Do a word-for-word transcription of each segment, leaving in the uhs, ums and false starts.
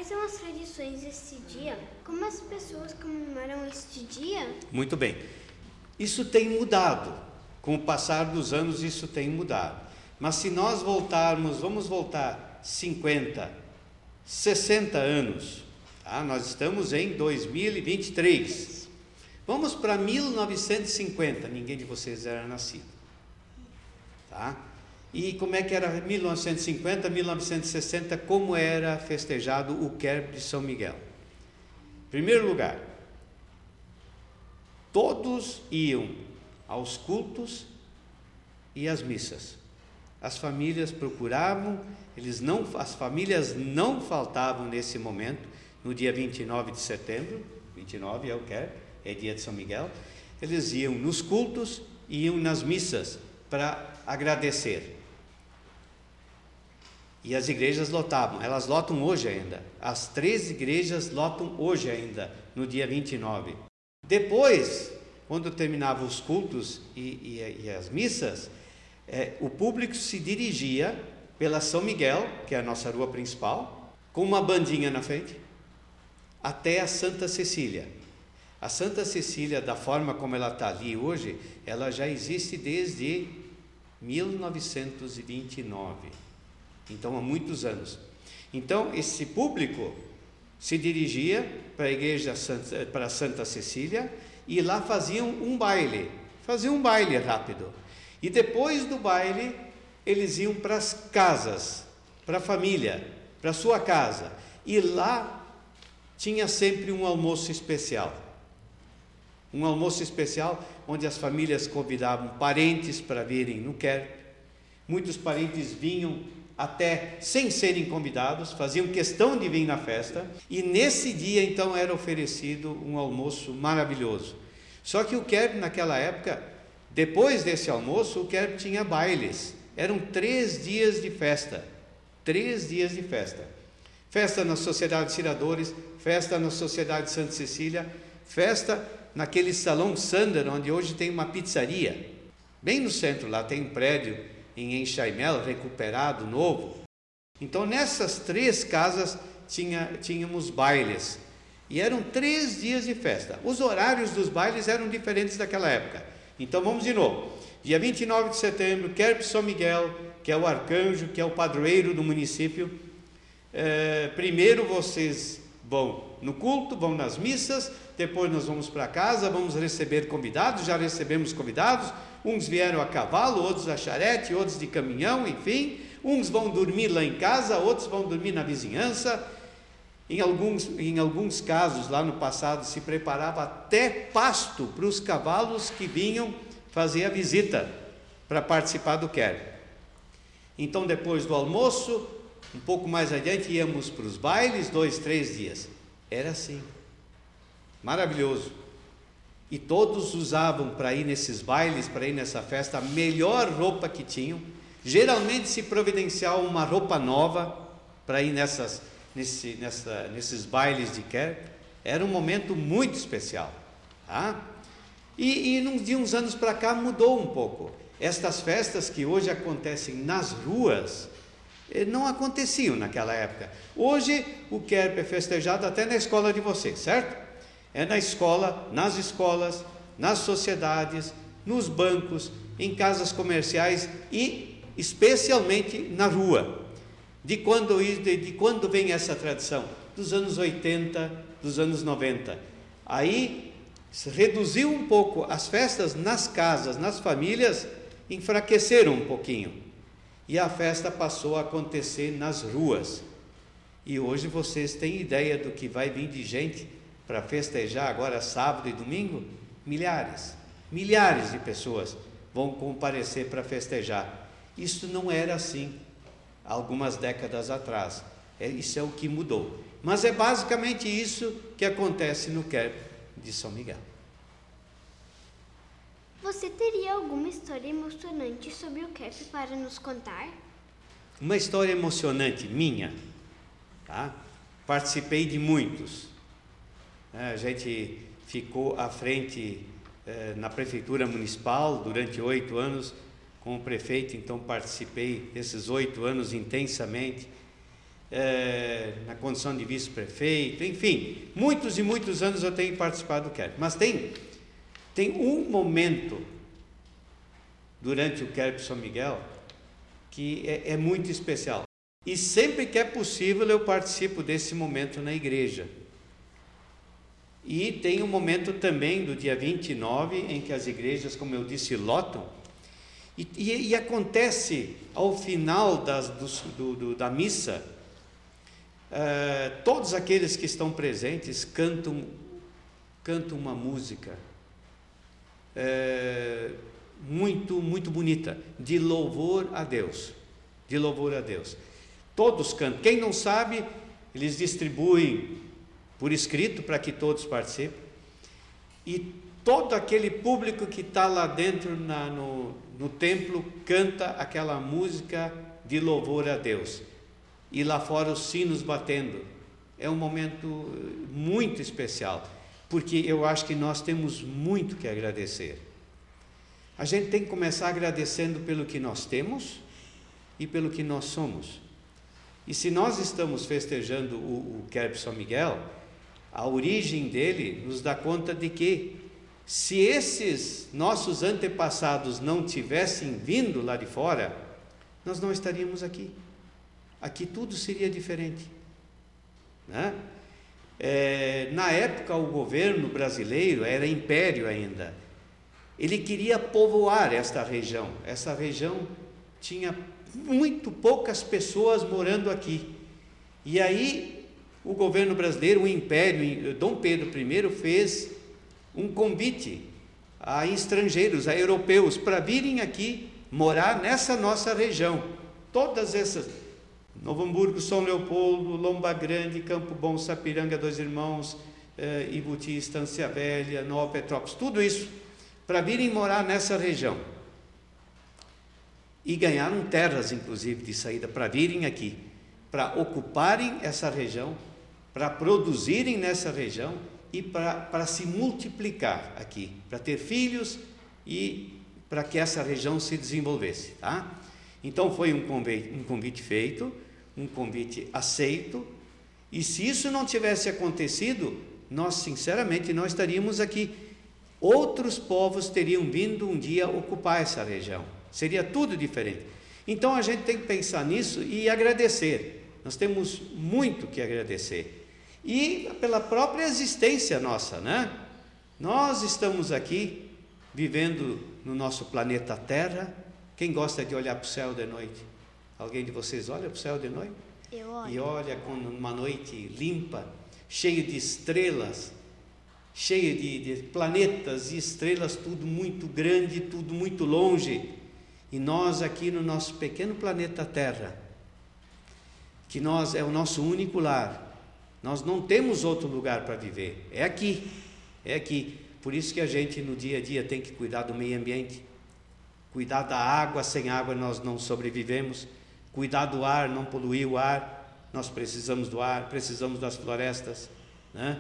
Quais são as tradições deste dia? Como as pessoas comemoram este dia? Muito bem. Isso tem mudado. Com o passar dos anos, isso tem mudado. Mas se nós voltarmos, vamos voltar cinquenta, sessenta anos, tá? Nós estamos em dois mil e vinte e três. Vamos para mil novecentos e cinquenta, ninguém de vocês era nascido. Tá? E como é que era mil novecentos e cinquenta, mil novecentos e sessenta, como era festejado o Querp de São Miguel? Em primeiro lugar, todos iam aos cultos e às missas. As famílias procuravam, eles não, as famílias não faltavam nesse momento, no dia vinte e nove de setembro, vinte e nove é o Querp, é dia de São Miguel, eles iam nos cultos e iam nas missas para agradecer. E as igrejas lotavam, elas lotam hoje ainda, as três igrejas lotam hoje ainda, no dia vinte e nove. Depois, quando terminavam os cultos e, e, e as missas, é, o público se dirigia pela São Miguel, que é a nossa rua principal, com uma bandinha na frente, até a Santa Cecília. A Santa Cecília, da forma como ela está ali hoje, ela já existe desde mil novecentos e vinte e nove, então há muitos anos. Então esse público se dirigia para a igreja Santa, para a Santa Cecília, e lá faziam um baile, faziam um baile rápido. E depois do baile, eles iam para as casas, para a família, para a sua casa. E lá tinha sempre um almoço especial. Um almoço especial onde as famílias convidavam parentes para virem no Querp. Muitos parentes vinham até sem serem convidados, faziam questão de vir na festa. E nesse dia, então, era oferecido um almoço maravilhoso. Só que o Querp, naquela época, depois desse almoço, o Querp tinha bailes. Eram três dias de festa. Três dias de festa. Festa na Sociedade de Ciradores, festa na Sociedade de Santa Cecília, festa naquele Salão Sander, onde hoje tem uma pizzaria. Bem no centro, lá tem um prédio em Enxaimel, recuperado, novo. Então, nessas três casas, tinha, tínhamos bailes. E eram três dias de festa. Os horários dos bailes eram diferentes daquela época. Então vamos de novo. Dia vinte e nove de setembro, Querp São Miguel, que é o arcanjo, que é o padroeiro do município. É, primeiro vocês vão no culto, vão nas missas, depois nós vamos para casa, vamos receber convidados, já recebemos convidados, uns vieram a cavalo, outros a charrete, outros de caminhão, enfim. Uns vão dormir lá em casa, outros vão dormir na vizinhança. Em alguns, em alguns casos, lá no passado, se preparava até pasto para os cavalos que vinham fazer a visita para participar do Querp. Então, depois do almoço, um pouco mais adiante, íamos para os bailes, dois, três dias. Era assim, maravilhoso. E todos usavam para ir nesses bailes, para ir nessa festa, a melhor roupa que tinham. Geralmente se providenciava uma roupa nova para ir nessas Nesse, nessa, nesses bailes de Querp. Era um momento muito especial, tá? E, e de uns anos para cá mudou um pouco. Estas festas que hoje acontecem nas ruas, não aconteciam naquela época. Hoje o Querp é festejado até na escola de vocês, certo? É na escola, nas escolas, nas sociedades, nos bancos, em casas comerciais e especialmente na rua. De quando, de, de quando vem essa tradição? Dos anos oitenta, dos anos noventa. Aí se reduziu um pouco as festas nas casas, nas famílias, enfraqueceram um pouquinho. E a festa passou a acontecer nas ruas. E hoje vocês têm ideia do que vai vir de gente para festejar agora sábado e domingo? Milhares, milhares de pessoas vão comparecer para festejar. Isso não era assim algumas décadas atrás. É, isso é o que mudou. Mas é basicamente isso que acontece no Querp de São Miguel. Você teria alguma história emocionante sobre o Querp para nos contar? Uma história emocionante minha, tá? Participei de muitos. É, a gente ficou à frente é, na prefeitura municipal durante oito anos, com o prefeito, então participei desses oito anos intensamente. é, na condição de vice-prefeito, enfim, muitos e muitos anos eu tenho participado do Kerp. Mas tem, tem um momento durante o Kerp São Miguel que é, é muito especial. E sempre que é possível eu participo desse momento na igreja. E tem um momento também do dia vinte e nove, em que as igrejas, como eu disse, lotam. E, e, e acontece ao final das, do, do, da missa, uh, todos aqueles que estão presentes cantam, cantam uma música uh, muito, muito bonita, de louvor a Deus. De louvor a Deus. Todos cantam. Quem não sabe, eles distribuem por escrito para que todos participem. E todo aquele público que está lá dentro na, no, no templo canta aquela música de louvor a Deus. E lá fora os sinos batendo. É um momento muito especial, porque eu acho que nós temos muito que agradecer. A gente tem que começar agradecendo pelo que nós temos e pelo que nós somos. E se nós estamos festejando o, o Kerp São Miguel, a origem dele nos dá conta de que, se esses nossos antepassados não tivessem vindo lá de fora, nós não estaríamos aqui. Aqui tudo seria diferente, né? É, na época, o governo brasileiro era império ainda. Ele queria povoar esta região. Essa região tinha muito poucas pessoas morando aqui. E aí o governo brasileiro, o império, Dom Pedro primeiro fez um convite a estrangeiros, a europeus, para virem aqui morar nessa nossa região. Todas essas, Novo Hamburgo, São Leopoldo, Lomba Grande, Campo Bom, Sapiranga, Dois Irmãos, eh, Ibuti, Estância Velha, Nova Petrópolis, tudo isso, para virem morar nessa região. E ganharam terras, inclusive, de saída, para virem aqui, para ocuparem essa região, para produzirem nessa região e para se multiplicar aqui, para ter filhos e para que essa região se desenvolvesse, tá? Então foi um convite, um convite feito, um convite aceito, e se isso não tivesse acontecido, nós sinceramente não estaríamos aqui. Outros povos teriam vindo um dia ocupar essa região, seria tudo diferente. Então a gente tem que pensar nisso e agradecer. Nós temos muito que agradecer. E pela própria existência nossa, né? Nós estamos aqui vivendo no nosso planeta Terra. Quem gosta de olhar para o céu de noite? Alguém de vocês olha para o céu de noite? Eu olho. E olha com uma noite limpa, cheia de estrelas, cheia de, de planetas e estrelas, tudo muito grande, tudo muito longe. E nós aqui no nosso pequeno planeta Terra, que nós é o nosso único lar. Nós não temos outro lugar para viver, é aqui, é aqui. Por isso que a gente no dia a dia tem que cuidar do meio ambiente, cuidar da água. Sem água nós não sobrevivemos, cuidar do ar, não poluir o ar. Nós precisamos do ar, precisamos das florestas, né?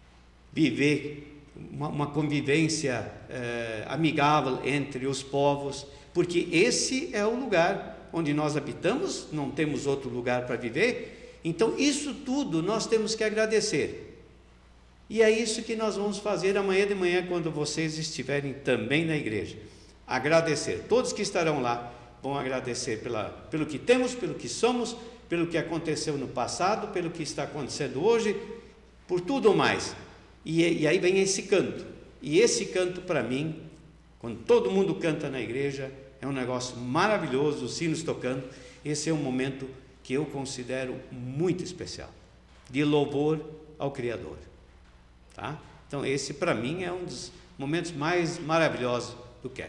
Viver uma, uma convivência eh, amigável entre os povos, porque esse é o lugar onde nós habitamos, não temos outro lugar para viver. Então, isso tudo nós temos que agradecer. E é isso que nós vamos fazer amanhã de manhã, quando vocês estiverem também na igreja. Agradecer. Todos que estarão lá vão agradecer pela, pelo que temos, pelo que somos, pelo que aconteceu no passado, pelo que está acontecendo hoje, por tudo mais. E, e aí vem esse canto. E esse canto, para mim, quando todo mundo canta na igreja, é um negócio maravilhoso, os sinos tocando. Esse é um momento que eu considero muito especial, de louvor ao Criador, tá? Então esse para mim é um dos momentos mais maravilhosos do Kerp.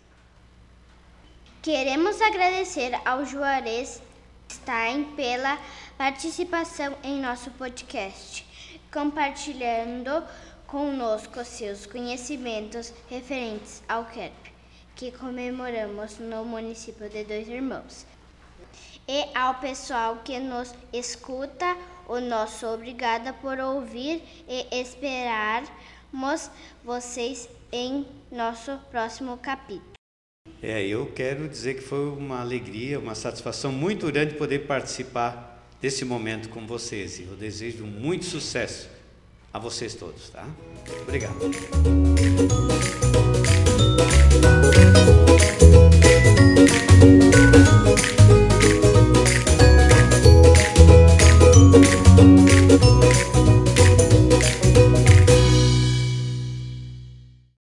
Queremos agradecer ao Juarez Stein pela participação em nosso podcast, compartilhando conosco seus conhecimentos referentes ao Kerp, que comemoramos no município de Dois Irmãos. E ao pessoal que nos escuta, o nosso obrigada por ouvir e esperarmos vocês em nosso próximo capítulo. É, eu quero dizer que foi uma alegria, uma satisfação muito grande poder participar desse momento com vocês. E eu desejo muito sucesso a vocês todos, tá? Obrigado.